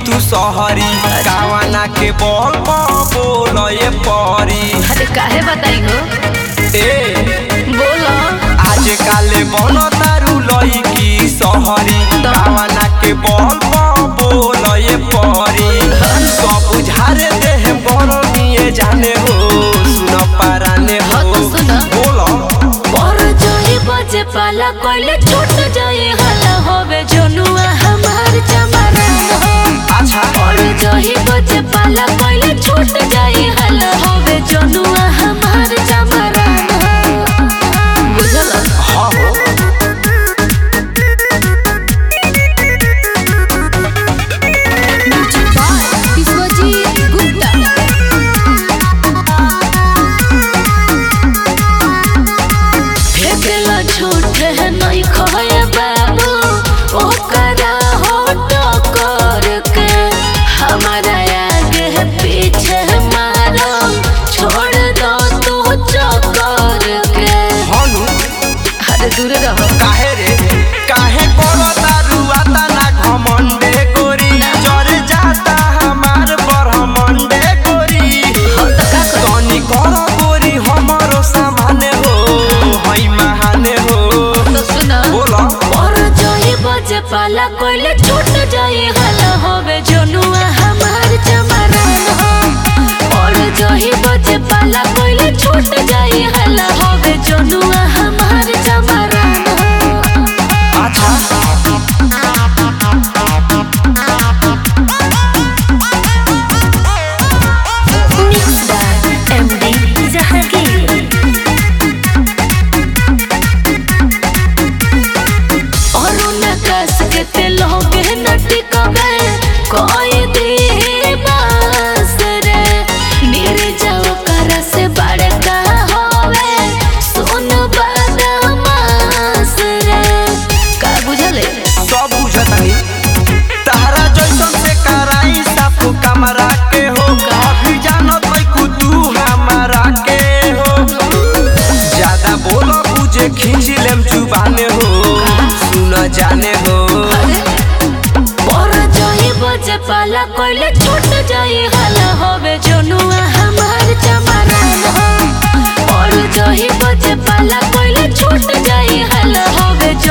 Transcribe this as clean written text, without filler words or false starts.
तू सहरी कावना के बल बोलए परी। अरे काहे बताई हो ए बोलो आज काले बन तारू लईकी सहरी कावना के बल बोलए परी। सब बुझारे देह गरमिए जाने हो सुन पाराने हो बोलो पर जोही बजे पाला कोइले छूट जाए हला होवे जनुआ हमार चमरा अच्छा और जोही बजे पाला कोइले छूट जाए हला होवे जनुआ हमार चमरा बुझला हाँ हो विश्वजीत गुप्ता फेंकला झूठ है नहीं खोए बाबू ओकरा होट करके हमारा आगे है पीछे मारो छोड़ दो तू चक्कर के। हनु अरे दूर रहो काहे रे काहे करो तारू आता ना घमंडे गोरी जर जाता हमार ब्रह्मंडे गोरी। हो तो का कर तनी करो गोरी हमरो सामान्य हो हई महाने हो तो सुना बोलो और जोही बजे पाला कोइले छूट जाए हला होवे जनुआ हमार चमरा और जोही बजे पाला कोइले छूट जाए हला होवे जनुआ हमार चमरा अच्छा मिक्स बाय एमडी जहांगीर और नकाश के तेलों के नटी कबे कोई दे बस रे मेरे जाओ करा से बड़का होवे सुन बदमाश रे का बुझले सब बुझतानी तारा जैसन से कराई साफ कमरा के हो अभी जानत नहीं तू हमारा के हो ज्यादा बोलो बुझे खींच लेम जुबाने हो सुन जाने हो और जोही बजे पाला कोइले छूट जाए हला होवे जनुआ हमार चमरा और जोही बजे पाला कोइले छूट जाए हला होवे